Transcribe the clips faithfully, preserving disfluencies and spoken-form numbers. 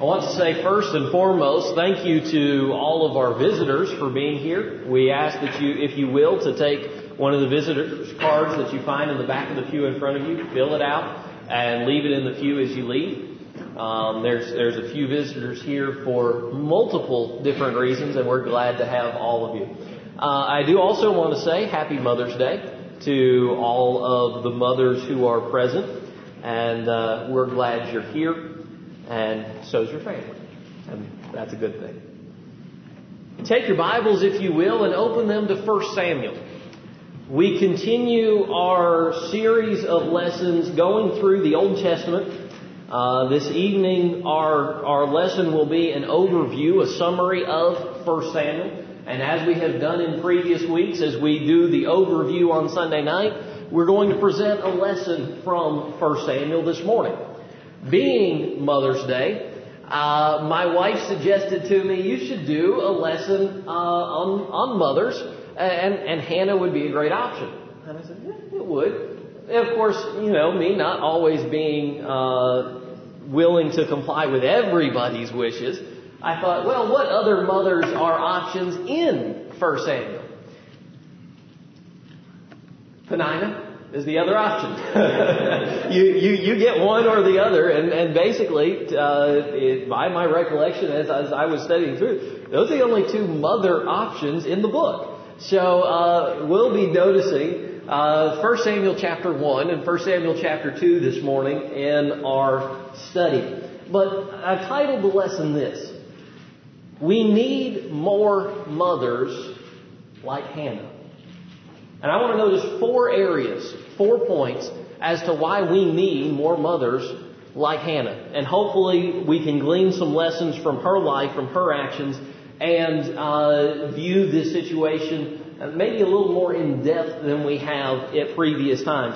I want to say first and foremost, thank you to all of our visitors for being here. We ask that you, if you will, to take one of the visitors' cards that you find in the back of the pew in front of you, fill it out, and leave it in the pew as you leave. Um, there's there's a few visitors here for multiple different reasons, and we're glad to have all of you. Uh, I do also want to say Happy Mother's Day to all of the mothers who are present, and uh, we're glad you're here. And so's your family. And that's a good thing. Take your Bibles, if you will, and open them to First Samuel. We continue our series of lessons going through the Old Testament. Uh, this evening, our, our lesson will be an overview, a summary of First Samuel. And as we have done in previous weeks, as we do the overview on Sunday night, we're going to present a lesson from First Samuel this morning. Being Mother's Day, uh, my wife suggested to me, you should do a lesson uh, on, on mothers, and, and Hannah would be a great option. And I said, yeah, it would. And of course, you know, me not always being uh, willing to comply with everybody's wishes, I thought, well, what other mothers are options in First Samuel? Peninnah is the other option. you, you you get one or the other, and, and basically, uh, it, by my recollection, as, as I was studying through, those are the only two mother options in the book. So uh, we'll be noticing uh, First Samuel chapter one and First Samuel chapter two this morning in our study. But I've titled the lesson this: We need more mothers like Hannah. And I want to notice four areas, four points as to why we need more mothers like Hannah. And hopefully we can glean some lessons from her life, from her actions, and uh, view this situation maybe a little more in depth than we have at previous times.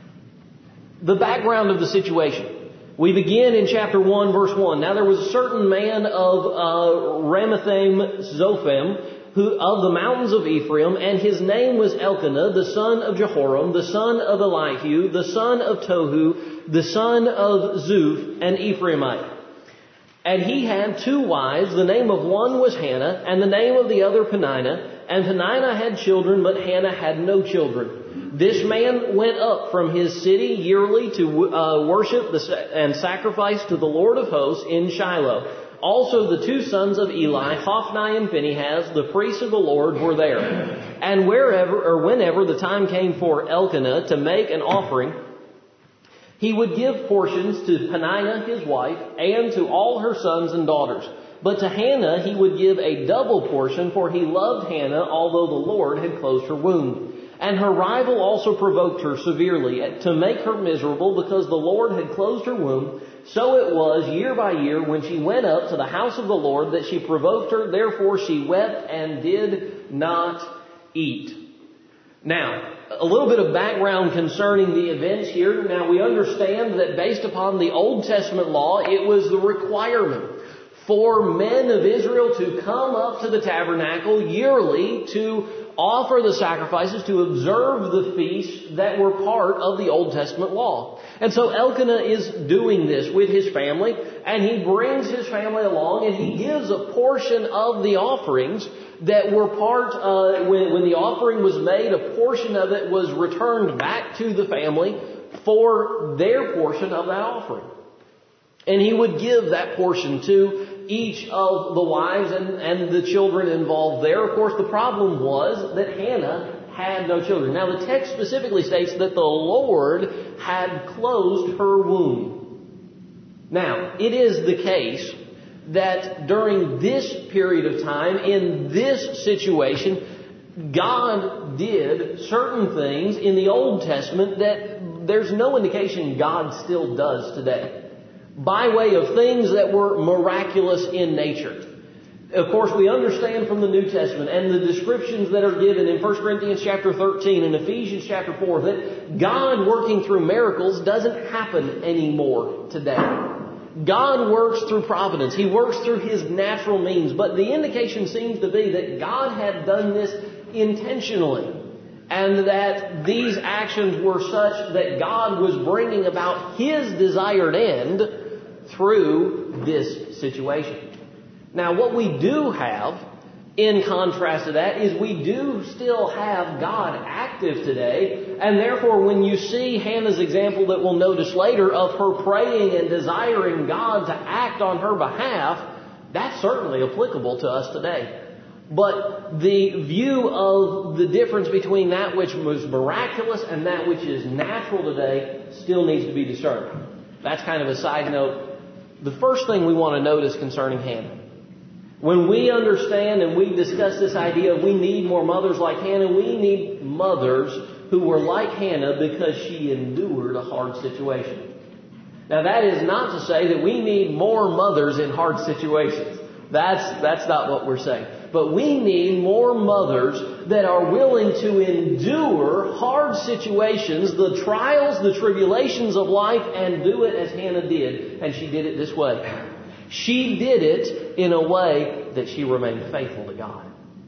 The background of the situation. We begin in chapter one, verse one. Now there was a certain man of uh, Ramathaim Zophim, who of the mountains of Ephraim, and his name was Elkanah, the son of Jehoram, the son of Elihu, the son of Tohu, the son of Zuph, an Ephraimite. And he had two wives. The name of one was Hannah, and the name of the other Peninnah. And Peninnah had children, but Hannah had no children. This man went up from his city yearly to uh, worship the, and sacrifice to the Lord of hosts in Shiloh. Also the two sons of Eli, Hophni and Phinehas, the priests of the Lord, were there. And wherever or whenever the time came for Elkanah to make an offering, he would give portions to Peninnah his wife and to all her sons and daughters. But to Hannah he would give a double portion, for he loved Hannah, although the Lord had closed her womb. And her rival also provoked her severely to make her miserable, because the Lord had closed her womb. So it was year by year when she went up to the house of the Lord that she provoked her. Therefore she wept and did not eat. Now, a little bit of background concerning the events here. Now, we understand that based upon the Old Testament law, it was the requirement for men of Israel to come up to the tabernacle yearly to offer the sacrifices, to observe the feasts that were part of the Old Testament law. And so Elkanah is doing this with his family, and he brings his family along, and he gives a portion of the offerings that were part, uh, when, when the offering was made, a portion of it was returned back to the family for their portion of that offering. And he would give that portion to each of the wives and, and the children involved there. Of course, the problem was that Hannah had no children. Now, the text specifically states that the Lord had closed her womb. Now, it is the case that during this period of time, in this situation, God did certain things in the Old Testament that there's no indication God still does today, by way of things that were miraculous in nature. Of course, we understand from the New Testament and the descriptions that are given in First Corinthians chapter thirteen and Ephesians chapter four that God working through miracles doesn't happen anymore today. God works through providence. He works through His natural means. But the indication seems to be that God had done this intentionally, and that these actions were such that God was bringing about His desired end through this situation. Now, what we do have, in contrast to that, is we do still have God active today. And therefore, when you see Hannah's example that we'll notice later of her praying and desiring God to act on her behalf, that's certainly applicable to us today. But the view of the difference between that which was miraculous and that which is natural today still needs to be discerned. That's kind of a side note. The first thing we want to notice concerning Hannah. When we understand and we discuss this idea of we need more mothers like Hannah, we need mothers who were like Hannah because she endured a hard situation. Now, that is not to say that we need more mothers in hard situations. That's, that's not what we're saying. But we need more mothers that are willing to endure hard situations, the trials, the tribulations of life, and do it as Hannah did. And she did it this way. She did it in a way that she remained faithful to God.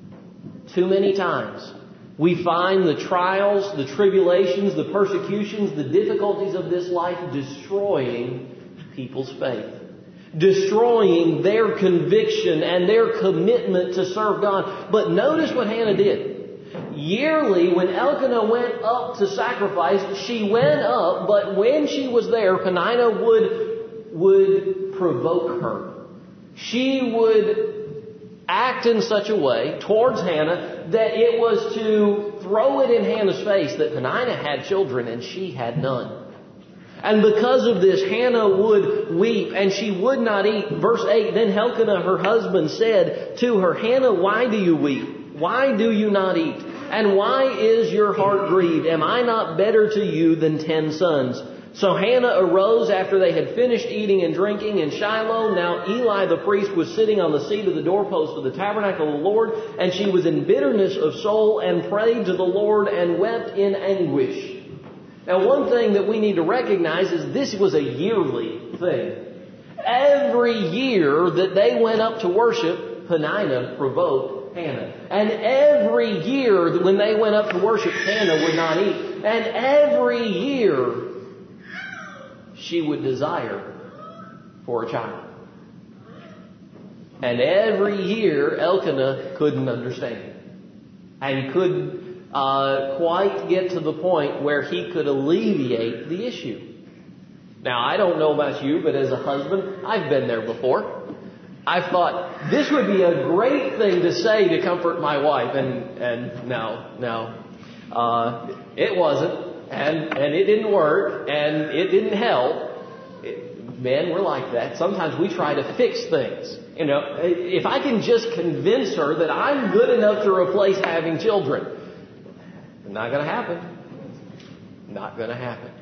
Too many times we find the trials, the tribulations, the persecutions, the difficulties of this life destroying people's faith. Destroying their conviction and their commitment to serve God. But notice what Hannah did. Yearly, when Elkanah went up to sacrifice, she went up, but when she was there, Peninnah would, would provoke her. She would act in such a way towards Hannah that it was to throw it in Hannah's face that Peninnah had children and she had none. And because of this, Hannah would weep and she would not eat. Verse eight, then Elkanah, her husband, said to her, Hannah, why do you weep? Why do you not eat? And why is your heart grieved? Am I not better to you than ten sons? So Hannah arose after they had finished eating and drinking in Shiloh. Now Eli the priest was sitting on the seat of the doorpost of the tabernacle of the Lord, and she was in bitterness of soul and prayed to the Lord and wept in anguish. Now, one thing that we need to recognize is this was a yearly thing. Every year that they went up to worship, Peninnah provoked Hannah. And every year when they went up to worship, Hannah would not eat. And every year she would desire for a child. And every year Elkanah couldn't understand. And couldn't Uh, quite get to the point where he could alleviate the issue. Now, I don't know about you, but as a husband, I've been there before. I thought, this would be a great thing to say to comfort my wife. And, and no, no. Uh, it wasn't. And, and it didn't work. And it didn't help. It, men, we're like that. Sometimes we try to fix things. You know, if I can just convince her that I'm good enough to replace having children. Not going to happen. Not going to happen.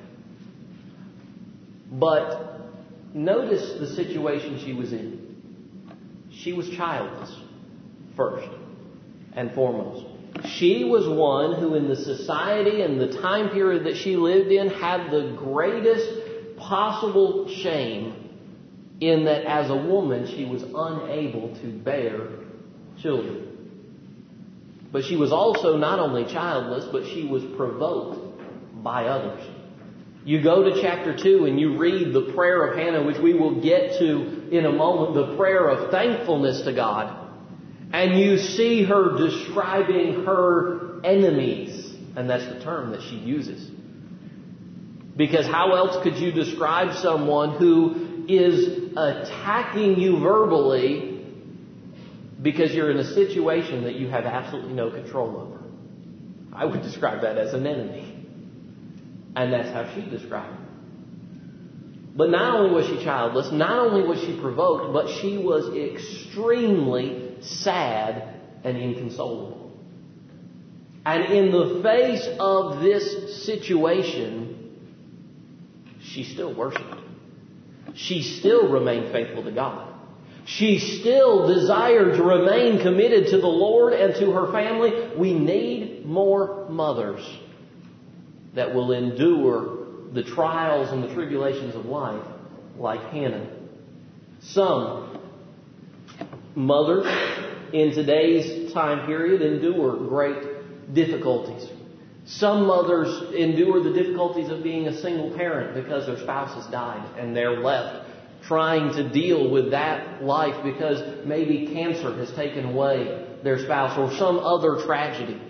But notice the situation she was in. She was childless, first and foremost. She was one who in the society and the time period that she lived in had the greatest possible shame in that as a woman she was unable to bear children. But she was also not only childless, but she was provoked by others. You go to chapter two and you read the prayer of Hannah, which we will get to in a moment, the prayer of thankfulness to God. And you see her describing her enemies. And that's the term that she uses. Because how else could you describe someone who is attacking you verbally because you're in a situation that you have absolutely no control over? I would describe that as an enemy. And that's how she described it. But not only was she childless, not only was she provoked, but she was extremely sad and inconsolable. And in the face of this situation, she still worshiped. She still remained faithful to God. She still desired to remain committed to the Lord and to her family. We need more mothers that will endure the trials and the tribulations of life like Hannah. Some mothers in today's time period endure great difficulties. Some mothers endure the difficulties of being a single parent because their spouse has died and they're left trying to deal with that life because maybe cancer has taken away their spouse or some other tragedy.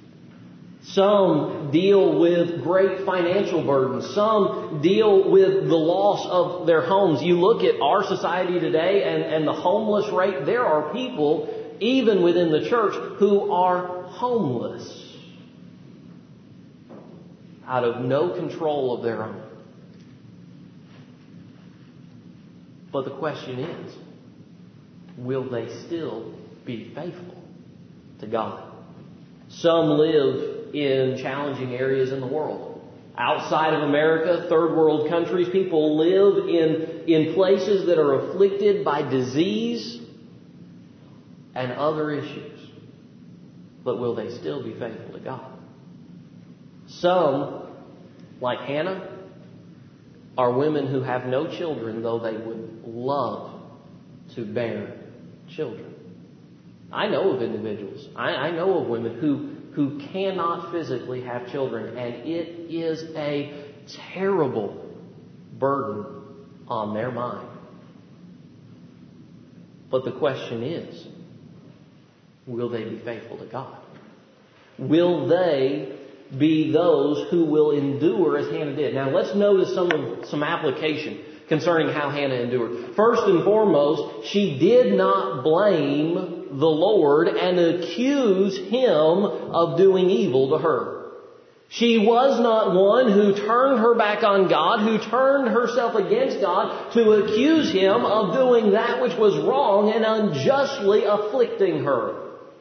Some deal with great financial burdens. Some deal with the loss of their homes. You look at our society today and, and the homeless rate. There are people, even within the church, who are homeless out of no control of their own. But the question is, will they still be faithful to God? Some live in challenging areas in the world. Outside of America, third world countries, people live in, in places that are afflicted by disease and other issues. But will they still be faithful to God? Some, like Hannah, are women who have no children, though they would love to bear children. I know of individuals, I, I know of women who, who cannot physically have children, and it is a terrible burden on their mind. But the question is, will they be faithful to God? Will they be those who will endure as Hannah did? Now let's notice some of, some application concerning how Hannah endured. First and foremost, she did not blame the Lord and accuse Him of doing evil to her. She was not one who turned her back on God, who turned herself against God to accuse Him of doing that which was wrong and unjustly afflicting her.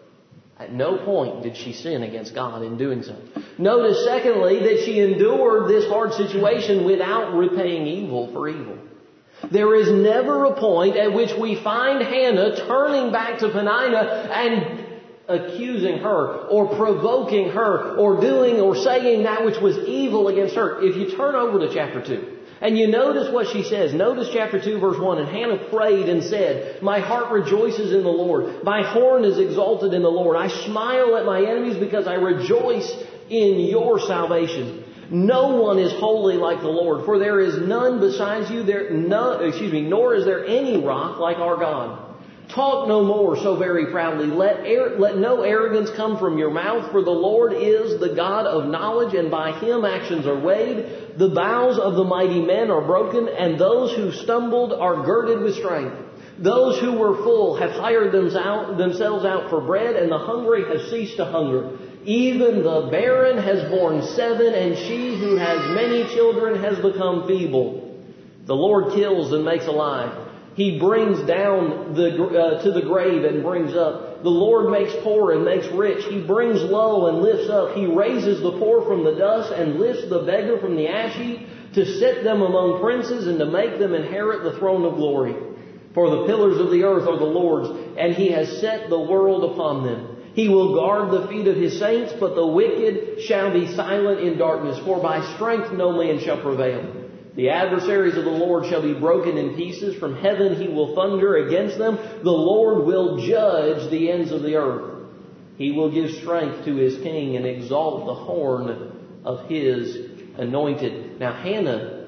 At no point did she sin against God in doing so. Notice, secondly, that she endured this hard situation without repaying evil for evil. There is never a point at which we find Hannah turning back to Peninnah and accusing her or provoking her or doing or saying that which was evil against her. If you turn over to chapter two and you notice what she says, notice chapter two verse one, and Hannah prayed and said, "My heart rejoices in the Lord. My horn is exalted in the Lord. I smile at my enemies because I rejoice in your salvation. No one is holy like the Lord, for there is none besides you. There, no, excuse me, nor is there any rock like our God. Talk no more so very proudly. Let, air, let no arrogance come from your mouth, for the Lord is the God of knowledge, and by Him actions are weighed. The bows of the mighty men are broken, and those who stumbled are girded with strength. Those who were full have hired themselves out for bread, and the hungry have ceased to hunger. Even the barren has borne seven, and she who has many children has become feeble. The Lord kills and makes alive. He brings down the, uh, to the grave and brings up. The Lord makes poor and makes rich. He brings low and lifts up. He raises the poor from the dust and lifts the beggar from the ash heap, to set them among princes and to make them inherit the throne of glory. For the pillars of the earth are the Lord's, and He has set the world upon them. He will guard the feet of His saints, but the wicked shall be silent in darkness, for by strength no man shall prevail. The adversaries of the Lord shall be broken in pieces. From heaven He will thunder against them. The Lord will judge the ends of the earth. He will give strength to His king and exalt the horn of His anointed. Now Hannah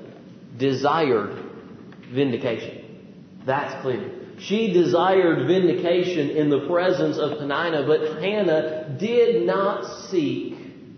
desired vindication. That's clear. She desired vindication in the presence of Peninnah, but Hannah did not seek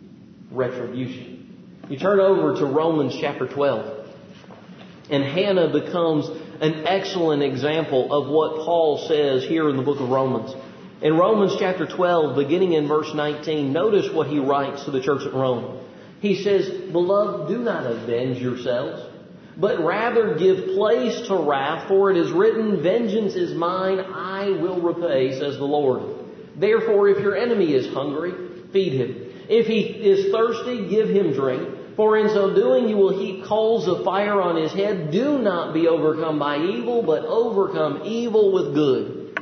retribution. You turn over to Romans chapter twelve, and Hannah becomes an excellent example of what Paul says here in the book of Romans. In Romans chapter twelve, beginning in verse nineteen, notice what he writes to the church at Rome. He says, "Beloved, do not avenge yourselves, but rather give place to wrath, for it is written, 'Vengeance is mine, I will repay,' says the Lord. Therefore, if your enemy is hungry, feed him. If he is thirsty, give him drink. For in so doing you will heap coals of fire on his head. Do not be overcome by evil, but overcome evil with good."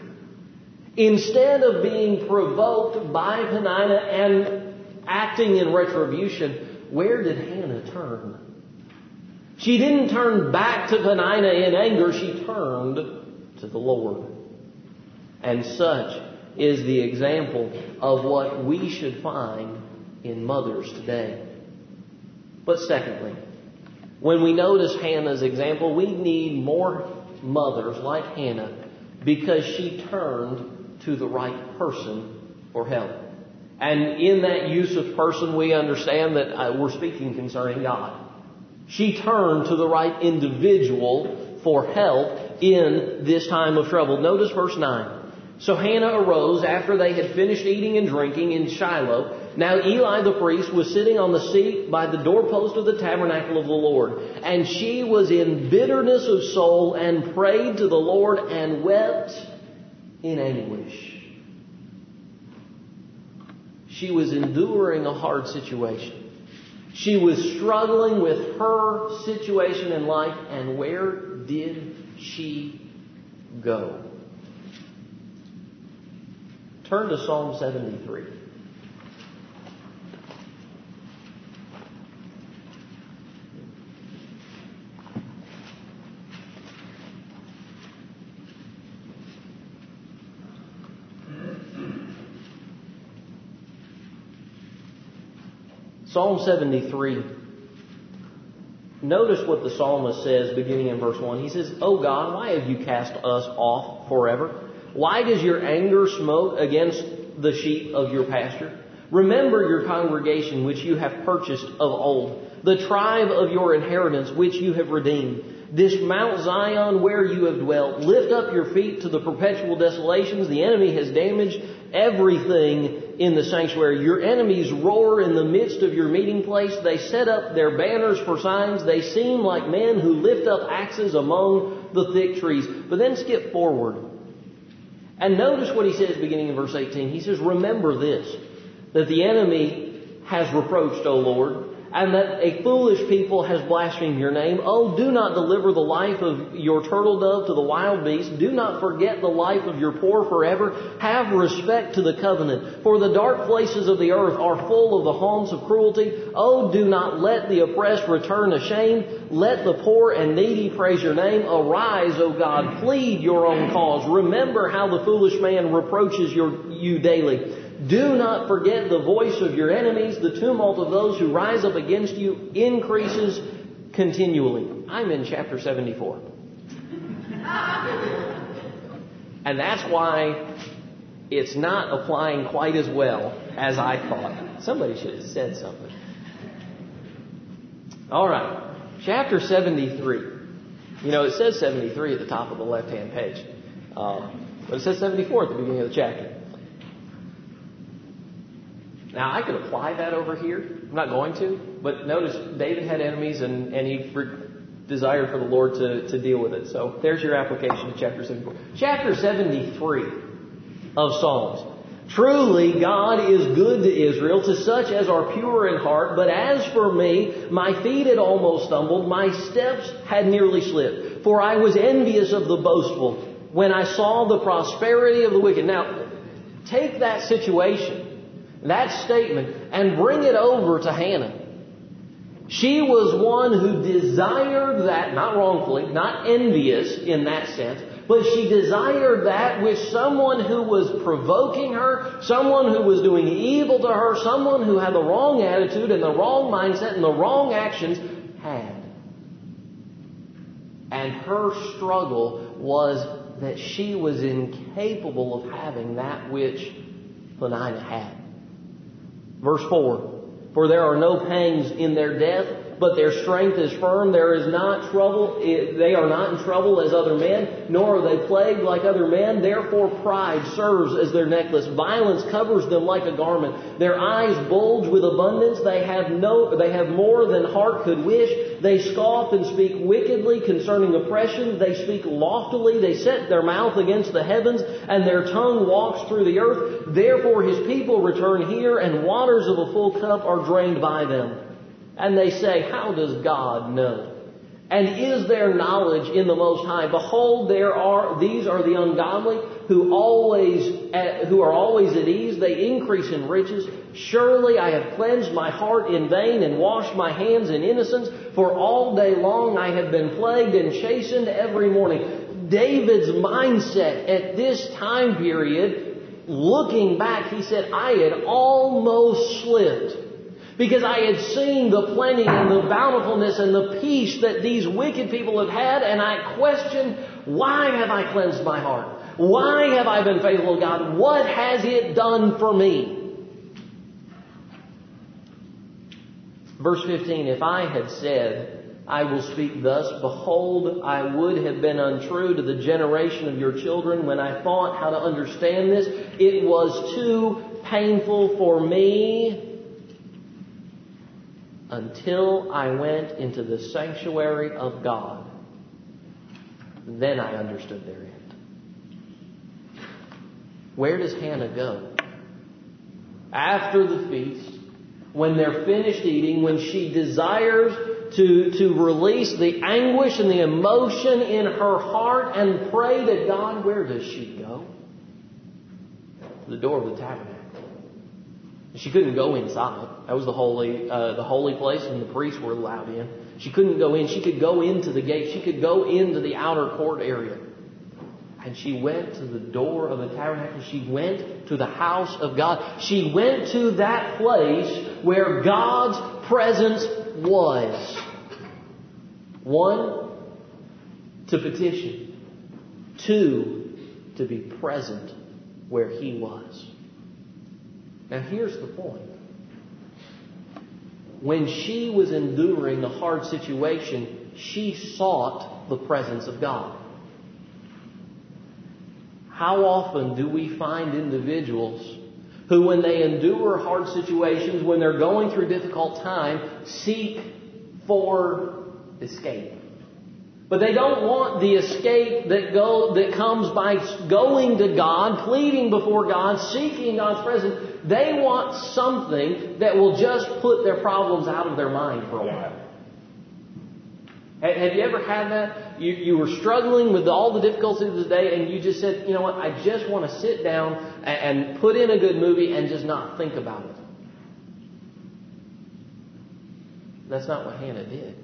Instead of being provoked by Peninnah and acting in retribution, where did Hannah turn? She didn't turn back to Peninnah in anger. She turned to the Lord. And such is the example of what we should find in mothers today. But secondly, when we notice Hannah's example, we need more mothers like Hannah because she turned to the right person for help. And in that use of person, we understand that uh, we're speaking concerning God. She turned to the right individual for help in this time of trouble. Notice verse nine. So Hannah arose after they had finished eating and drinking in Shiloh. Now Eli the priest was sitting on the seat by the doorpost of the tabernacle of the Lord. And she was in bitterness of soul and prayed to the Lord and wept in anguish. She was enduring a hard situation. She was struggling with her situation in life. And where did she go? Turn to Psalm seventy-three. Psalm seventy-three. Notice what the psalmist says beginning in verse one. He says, O God, why have you cast us off forever? Why does your anger smoke against the sheep of your pasture? Remember your congregation which you have purchased of old, the tribe of your inheritance which you have redeemed. This Mount Zion where you have dwelt. Lift up your feet to the perpetual desolations. The enemy has damaged everything in the sanctuary. Your enemies roar in the midst of your meeting place. They set up their banners for signs. They seem like men who lift up axes among the thick trees. But then skip forward. And notice what he says beginning in verse eighteen. He says, remember this, that the enemy has reproached, O Lord, and that a foolish people has blasphemed your name. Oh, do not deliver the life of your turtle dove to the wild beast. Do not forget the life of your poor forever. Have respect to the covenant. For the dark places of the earth are full of the haunts of cruelty. Oh, do not let the oppressed return ashamed. Let the poor and needy praise your name. Arise, O God, plead your own cause. Remember how the foolish man reproaches your, you daily. Do not forget the voice of your enemies. The tumult of those who rise up against you increases continually. I'm in chapter seventy-four. And that's why it's not applying quite as well as I thought. Somebody should have said something. All right. Chapter seventy-three. You know, it says seventy-three at the top of the left-hand page. Um, but it says seventy-four at the beginning of the chapter. Now, I could apply that over here. I'm not going to. But notice, David had enemies and, and he re- desired for the Lord to, to deal with it. So there's your application to chapter seventy-four. Chapter seventy-three of Psalms. Truly, God is good to Israel, to such as are pure in heart. But as for me, my feet had almost stumbled. My steps had nearly slipped. For I was envious of the boastful when I saw the prosperity of the wicked. Now, take that situation, that statement, and bring it over to Hannah. She was one who desired that, not wrongfully, not envious in that sense, but she desired that which someone who was provoking her, someone who was doing evil to her, someone who had the wrong attitude and the wrong mindset and the wrong actions had. And her struggle was that she was incapable of having that which Peninnah had. Verse four, for there are no pangs in their death, but their strength is firm. There is not trouble. They are not in trouble as other men, nor are they plagued like other men. Therefore pride serves as their necklace. Violence covers them like a garment. Their eyes bulge with abundance. They have no, they have more than heart could wish. They scoff and speak wickedly concerning oppression. They speak loftily. They set their mouth against the heavens, and their tongue walks through the earth. Therefore his people return here, and waters of a full cup are drained by them. And they say, how does God know? And is there knowledge in the Most High? Behold, there are these are the ungodly who always at, who are always at ease. They increase in riches. Surely I have cleansed my heart in vain and washed my hands in innocence. For all day long I have been plagued and chastened every morning. David's mindset at this time period, looking back, he said, I had almost slipped. Because I had seen the plenty and the bountifulness and the peace that these wicked people have had, and I questioned Why have I cleansed my heart? Why have I been faithful to God? What has it done for me? Verse fifteen, if I had said, I will speak thus, behold, I would have been untrue to the generation of your children when I thought how to understand this. It was too painful for me until I went into the sanctuary of God. Then I understood their end. Where does Hannah go? After the feast, when they're finished eating, when she desires to, to release the anguish and the emotion in her heart and pray to God, where does she go? To the door of the tabernacle. She couldn't go inside. That was the holy, uh, the holy place, and the priests were allowed in. She couldn't go in. She could go into the gate. She could go into the outer court area. And she went to the door of the tabernacle. She went to the house of God. She went to that place where God's presence was. One, to petition. Two, to be present where He was. Now here's the point. When she was enduring a hard situation, she sought the presence of God. How often do we find individuals who, when they endure hard situations, when they're going through difficult time, seek for escape? But they don't want the escape that go that comes by going to God, pleading before God, seeking God's presence. They want something that will just put their problems out of their mind for a while. Have you ever had that? You, you were struggling with all the difficulties of the day, and you just said, you know what, I just want to sit down and, and put in a good movie and just not think about it. That's not what Hannah did.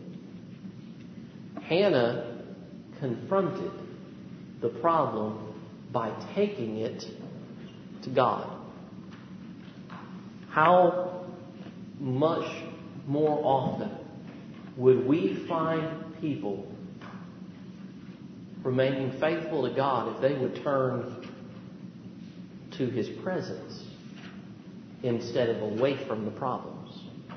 Hannah confronted the problem by taking it to God. How much more often would we find people remaining faithful to God if they would turn to His presence instead of away from the problems?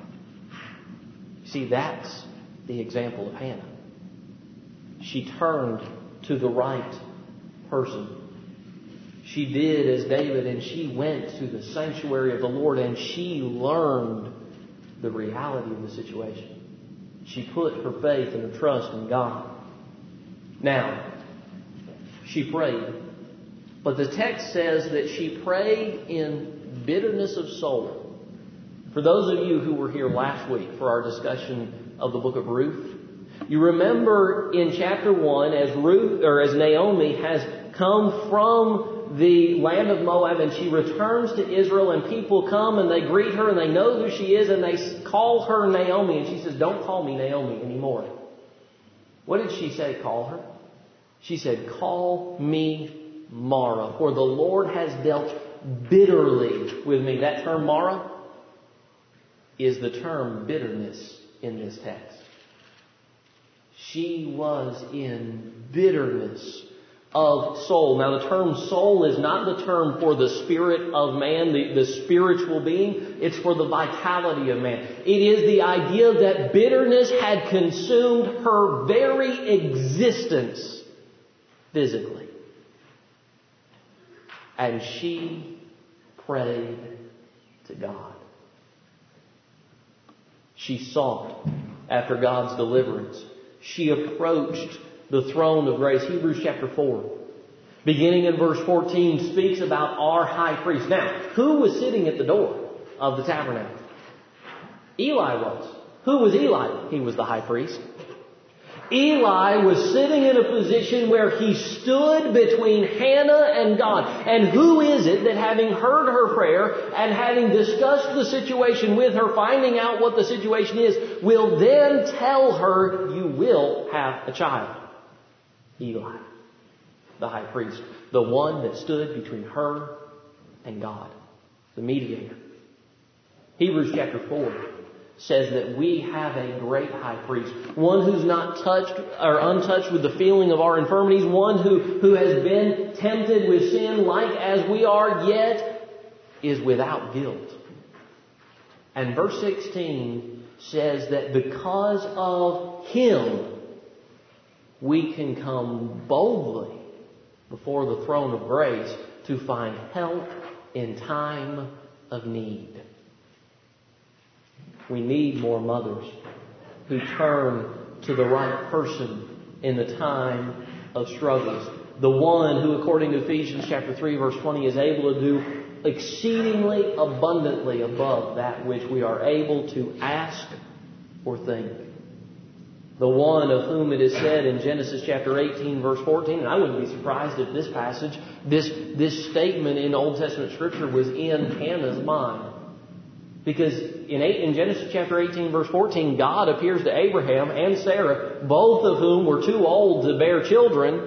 See, that's the example of Hannah. She turned to the right person. She did as David, and she went to the sanctuary of the Lord, and she learned the reality of the situation. She put her faith and her trust in God. Now, she prayed. But the text says that she prayed in bitterness of soul. For those of you who were here last week for our discussion of the book of Ruth, you remember in chapter one, as Ruth or as Naomi has come from the land of Moab and she returns to Israel, and people come and they greet her and they know who she is and they call her Naomi, and she says, "Don't call me Naomi anymore." What did she say, call her? She said, "Call me Mara, for the Lord has dealt bitterly with me." That term Mara is the term bitterness in this text. She was in bitterness of soul. Now the term soul is not the term for the spirit of man, the, the spiritual being. It's for the vitality of man. It is the idea that bitterness had consumed her very existence physically. And she prayed to God. She sought after God's deliverance. She approached the throne of grace. Hebrews chapter four, beginning in verse fourteen, speaks about our high priest. Now, who was sitting at the door of the tabernacle? Eli was. Who was Eli? He was the high priest. Eli was sitting in a position where he stood between Hannah and God. And who is it that, having heard her prayer and having discussed the situation with her, finding out what the situation is, will then tell her, "You will have a child"? Eli, the high priest, the one that stood between her and God, the mediator. Hebrews chapter four, says that we have a great high priest, one who's not touched or untouched with the feeling of our infirmities, one who, who has been tempted with sin like as we are, yet is without guilt. And verse sixteen says that because of Him, we can come boldly before the throne of grace to find help in time of need. We need more mothers who turn to the right person in the time of struggles. The one who, according to Ephesians chapter three, verse twenty, is able to do exceedingly abundantly above that which we are able to ask or think. The one of whom it is said in Genesis chapter eighteen, verse fourteen, and I wouldn't be surprised if this passage, this, this statement in Old Testament Scripture was in Hannah's mind. Because in, eight, in Genesis chapter eighteen, verse fourteen, God appears to Abraham and Sarah, both of whom were too old to bear children,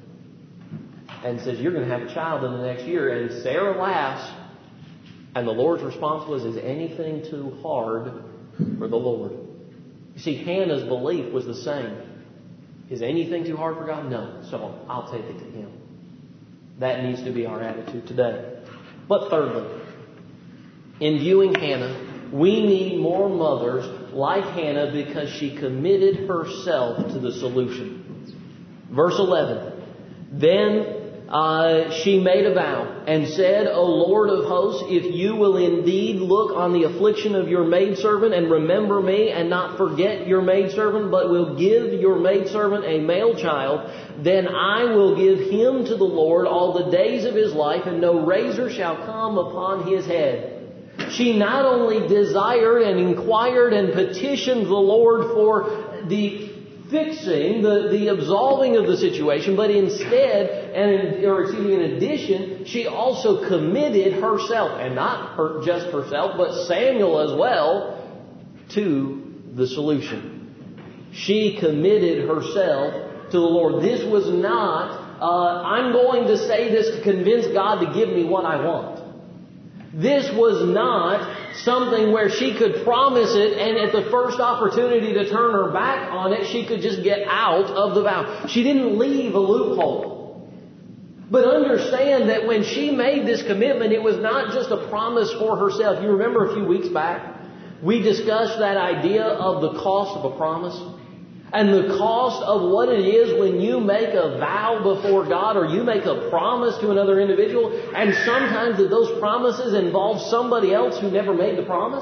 and says, you're going to have a child in the next year. And Sarah laughs, and the Lord's response was, is anything too hard for the Lord? You see, Hannah's belief was the same. Is anything too hard for God? No. So I'll take it to Him. That needs to be our attitude today. But thirdly, in viewing Hannah, we need more mothers like Hannah because she committed herself to the solution. Verse eleven. Then uh, she made a vow and said, O Lord of hosts, if you will indeed look on the affliction of your maidservant and remember me and not forget your maidservant, but will give your maidservant a male child, then I will give him to the Lord all the days of his life, and no razor shall come upon his head. She not only desired and inquired and petitioned the Lord for the fixing, the, the absolving of the situation, but instead, and or excuse me, in addition, she also committed herself, and not her, just herself, but Samuel as well, to the solution. She committed herself to the Lord. This was not, uh, I'm going to say this to convince God to give me what I want. This was not something where she could promise it and at the first opportunity to turn her back on it, she could just get out of the vow. She didn't leave a loophole. But understand that when she made this commitment, it was not just a promise for herself. You remember a few weeks back, we discussed that idea of the cost of a promise. And the cost of what it is when you make a vow before God or you make a promise to another individual, and sometimes that those promises involve somebody else who never made the promise.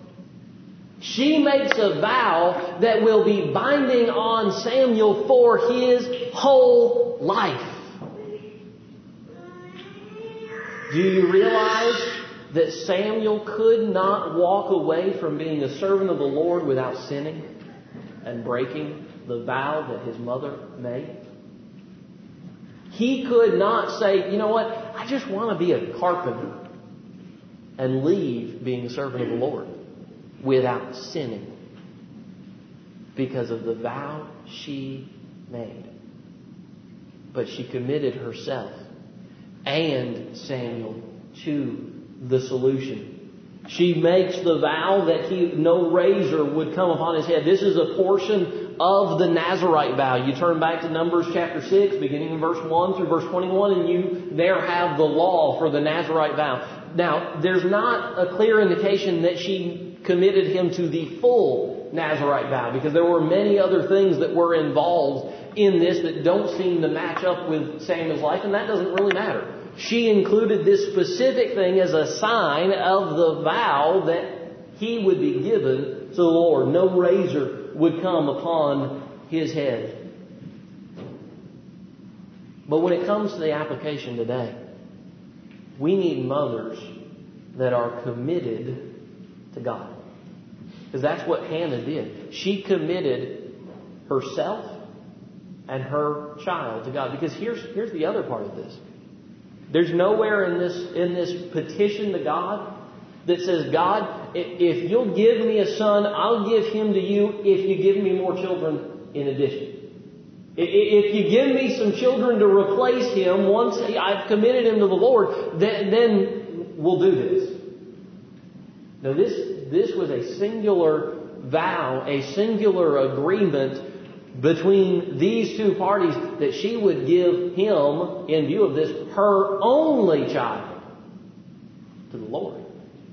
She makes a vow that will be binding on Samuel for his whole life. Do you realize that Samuel could not walk away from being a servant of the Lord without sinning and breaking the vow that his mother made? He could not say, you know what, I just want to be a carpenter, and leave being a servant of the Lord without sinning because of the vow she made. But she committed herself and Samuel to the solution. She makes the vow that he, no razor would come upon his head. This is a portion of the Nazirite vow. You turn back to Numbers chapter six, beginning in verse one through verse twenty-one, and you there have the law for the Nazirite vow. Now, there's not a clear indication that she committed him to the full Nazirite vow, because there were many other things that were involved in this that don't seem to match up with Samuel's life, and that doesn't really matter. She included this specific thing as a sign of the vow that he would be given to the Lord. No razor would come upon his head. But when it comes to the application today, we need mothers that are committed to God. Because that's what Hannah did. She committed herself and her child to God. Because here's, here's the other part of this. There's nowhere in this in this petition to God that says, God, if you'll give me a son, I'll give him to you if you give me more children in addition. If you give me some children to replace him once I've committed him to the Lord, then, then we'll do this. No, this This was a singular vow, a singular agreement between these two parties that she would give him, in view of this, her only child to the Lord.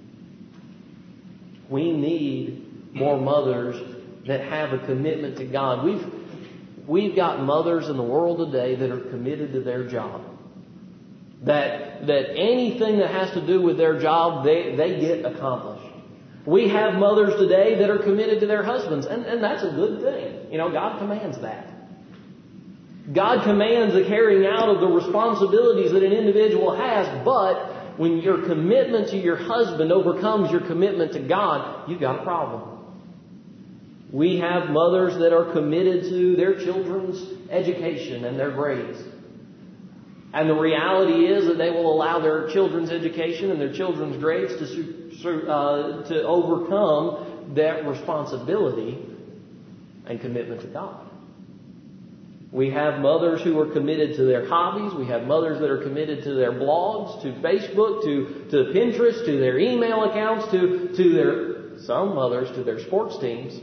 We need more mothers that have a commitment to God. We've, we've got mothers in the world today that are committed to their job. That, that anything that has to do with their job, they, they get accomplished. We have mothers today that are committed to their husbands, and, and that's a good thing. You know, God commands that. God commands the carrying out of the responsibilities that an individual has, but when your commitment to your husband overcomes your commitment to God, you've got a problem. We have mothers that are committed to their children's education and their grades. And the reality is that they will allow their children's education and their children's grades to, uh, to overcome that responsibility and commitment to God. We have mothers who are committed to their hobbies. We have mothers that are committed to their blogs, to Facebook, to, to Pinterest, to their email accounts, to, to their, some mothers to their sports teams.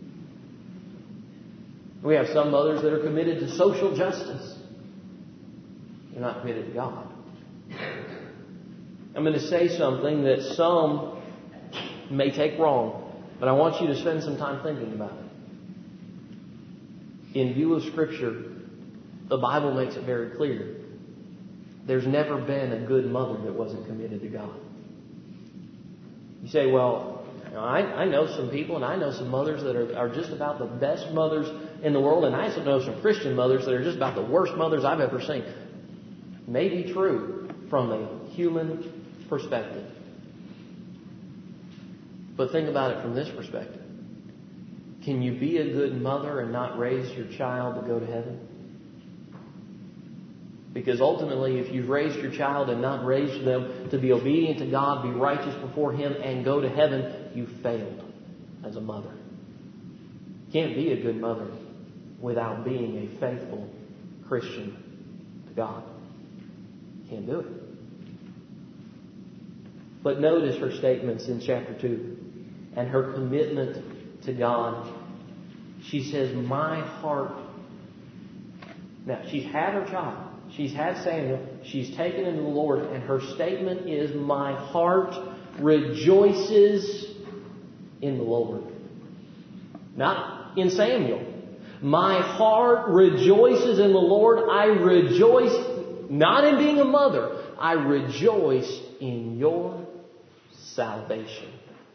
We have some mothers that are committed to social justice. You're not committed to God. I'm going to say something that some may take wrong, but I want you to spend some time thinking about it. In view of Scripture, the Bible makes it very clear. There's never been a good mother that wasn't committed to God. You say, well, you know, I, I know some people and I know some mothers that are, are just about the best mothers in the world, and I also know some Christian mothers that are just about the worst mothers I've ever seen. May be true from a human perspective. But think about it from this perspective. Can you be a good mother and not raise your child to go to heaven? Because ultimately, if you've raised your child and not raised them to be obedient to God, be righteous before Him, and go to heaven, you failed as a mother. You can't be a good mother without being a faithful Christian to God. Can't do it. But notice her statements in chapter two and her commitment to God. She says, my heart. Now, she's had her child. She's had Samuel. She's taken him to the Lord. And her statement is, my heart rejoices in the Lord. Not in Samuel. My heart rejoices in the Lord. I rejoice not in being a mother. I rejoice in your salvation.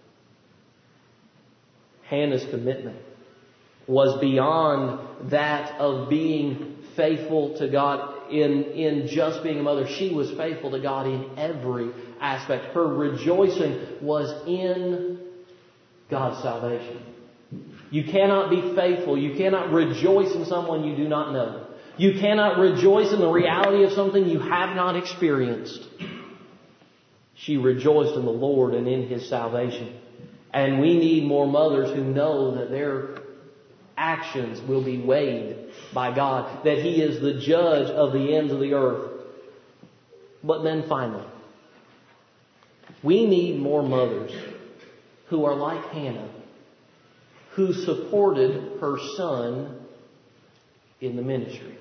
Hannah's commitment was beyond that of being faithful to God in, in just being a mother. She was faithful to God in every aspect. Her rejoicing was in God's salvation. You cannot be faithful. You cannot rejoice in someone you do not know. You cannot rejoice in the reality of something you have not experienced. She rejoiced in the Lord and in His salvation. And we need more mothers who know that their actions will be weighed by God, that He is the judge of the ends of the earth. But then finally, we need more mothers who are like Hannah, who supported her son in the ministry.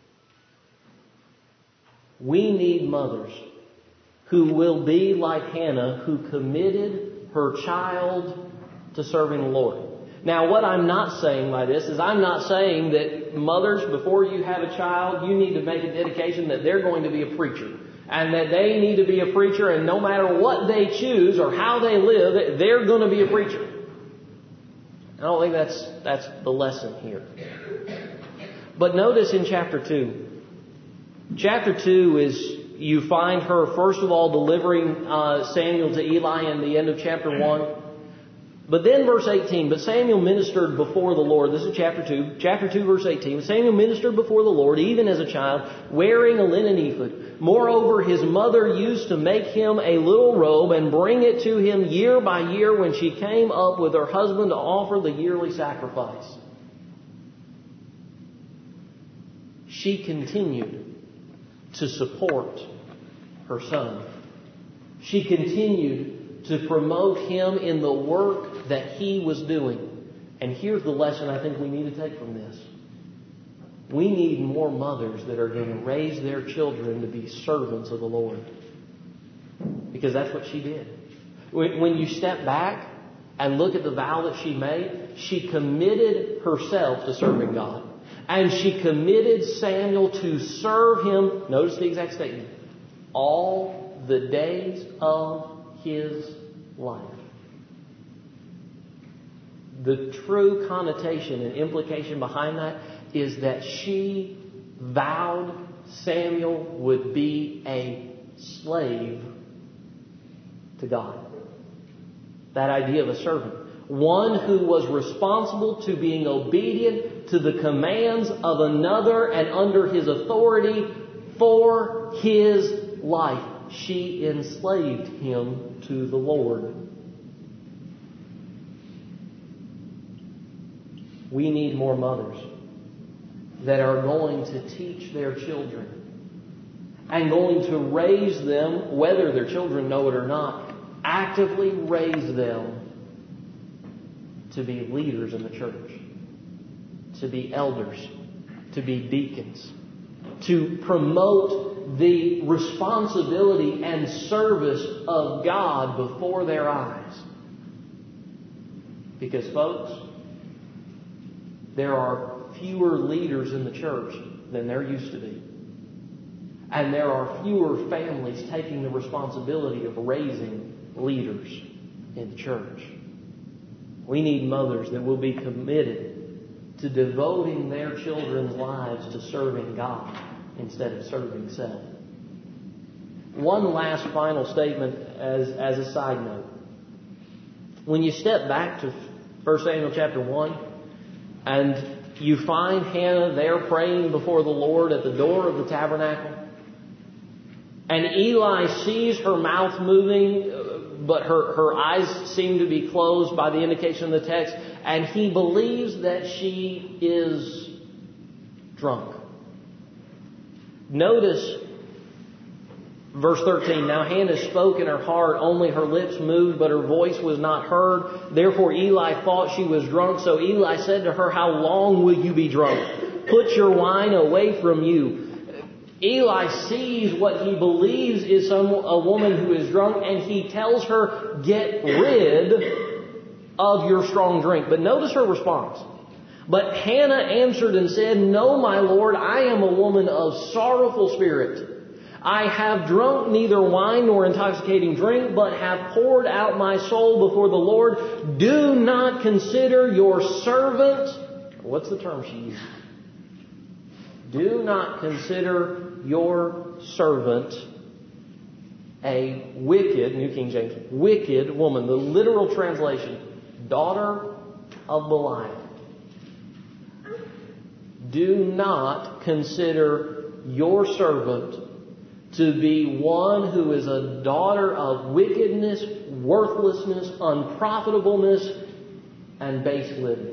We need mothers who will be like Hannah, who committed her child to serving the Lord. Now, what I'm not saying by this is I'm not saying that mothers, before you have a child, you need to make a dedication that they're going to be a preacher. And that they need to be a preacher, and no matter what they choose or how they live, they're going to be a preacher. I don't think that's that's the lesson here. But notice in chapter two. Chapter two is, you find her, first of all, delivering uh, Samuel to Eli in the end of chapter one. But then verse eighteen, but Samuel ministered before the Lord. This is chapter two. Chapter two, verse eighteen. Samuel ministered before the Lord, even as a child, wearing a linen ephod. Moreover, his mother used to make him a little robe and bring it to him year by year when she came up with her husband to offer the yearly sacrifice. She continued to support her son. She continued to promote him in the work that he was doing. And here's the lesson I think we need to take from this. We need more mothers that are going to raise their children to be servants of the Lord. Because that's what she did. When you step back and look at the vow that she made, she committed herself to serving God. And she committed Samuel to serve him, notice the exact statement, all the days of his life. The true connotation and implication behind that is that she vowed Samuel would be a slave to God. That idea of a servant. One who was responsible to being obedient to the commands of another and under his authority for his life. She enslaved him to the Lord. We need more mothers that are going to teach their children and going to raise them, whether their children know it or not, actively raise them to be leaders in the church, to be elders, to be deacons, to promote the responsibility and service of God before their eyes. Because, folks, there are fewer leaders in the church than there used to be. And there are fewer families taking the responsibility of raising leaders in the church. We need mothers that will be committed to devoting their children's lives to serving God instead of serving self. One last final statement as, as a side note. When you step back to First Samuel chapter one, and you find Hannah there praying before the Lord at the door of the tabernacle, and Eli sees her mouth moving, but her, her eyes seem to be closed by the indication of the text, and he believes that she is drunk. Notice verse thirteen, now Hannah spoke in her heart, only her lips moved, but her voice was not heard. Therefore Eli thought she was drunk. So Eli said to her, how long will you be drunk? Put your wine away from you. Eli sees what he believes is some a woman who is drunk, and he tells her, get rid of your strong drink. But notice her response. But Hannah answered and said, no, my Lord, I am a woman of sorrowful spirit. I have drunk neither wine nor intoxicating drink, but have poured out my soul before the Lord. Do not consider your servant. What's the term she used? Do not consider your servant a wicked, New King James, wicked woman. The literal translation, daughter of Belial. Do not consider your servant to be one who is a daughter of wickedness, worthlessness, unprofitableness, and base living.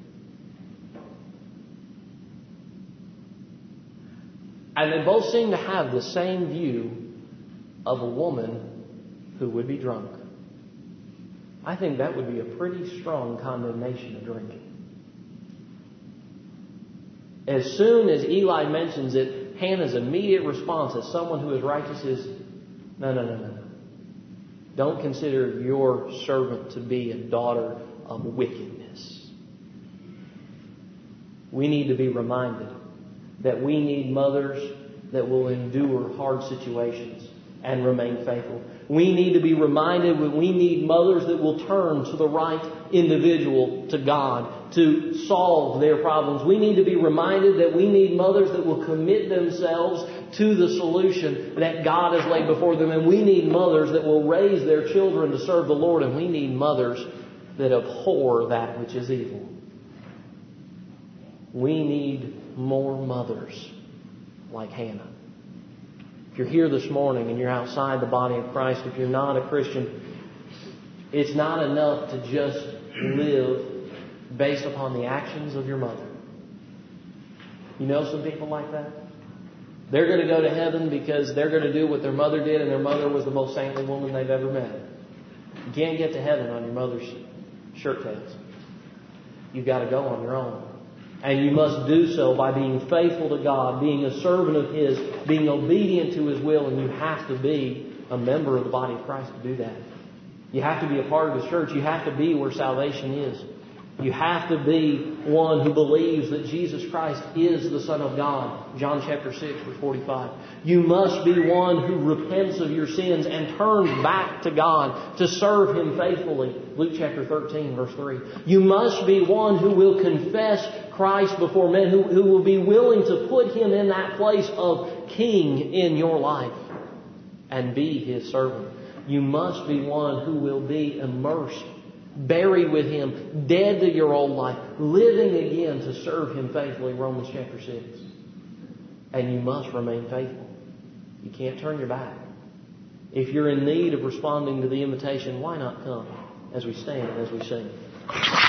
And they both seem to have the same view of a woman who would be drunk. I think that would be a pretty strong condemnation of drinking. As soon as Eli mentions it, Hannah's immediate response as someone who is righteous is, no, no, no, no, no. Don't consider your servant to be a daughter of wickedness. We need to be reminded that we need mothers that will endure hard situations and remain faithful. We need to be reminded that we need mothers that will turn to the right individual, to God, to solve their problems. We need to be reminded that we need mothers that will commit themselves to the solution that God has laid before them. And we need mothers that will raise their children to serve the Lord. And we need mothers that abhor that which is evil. We need more mothers like Hannah. If you're here this morning and you're outside the body of Christ, if you're not a Christian, it's not enough to just live based upon the actions of your mother. You know some people like that? They're going to go to heaven because they're going to do what their mother did, and their mother was the most saintly woman they've ever met. You can't get to heaven on your mother's shirt tails. You've got to go on your own. And you must do so by being faithful to God, being a servant of His, being obedient to His will, and you have to be a member of the body of Christ to do that. You have to be a part of His church. You have to be where salvation is. You have to be one who believes that Jesus Christ is the Son of God. John chapter six, verse forty-five. You must be one who repents of your sins and turns back to God to serve Him faithfully. Luke chapter thirteen, verse three. You must be one who will confess Christ before men, who, who will be willing to put Him in that place of King in your life and be His servant. You must be one who will be immersed, buried with Him, dead to your old life, living again to serve Him faithfully, Romans chapter six. And you must remain faithful. You can't turn your back. If you're in need of responding to the invitation, why not come as we stand, as we sing?